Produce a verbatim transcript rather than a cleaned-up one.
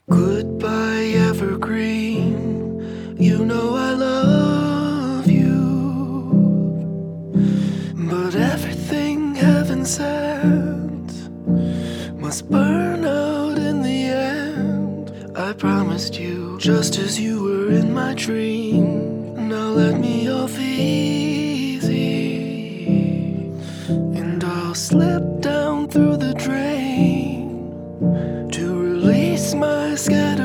Goodbye, evergreen. You know I love you, but everything heaven sent must burn out in the end. I promised you, just as you were in my dream. Now let me off easy, and I'll slip down through the drain to release my skin.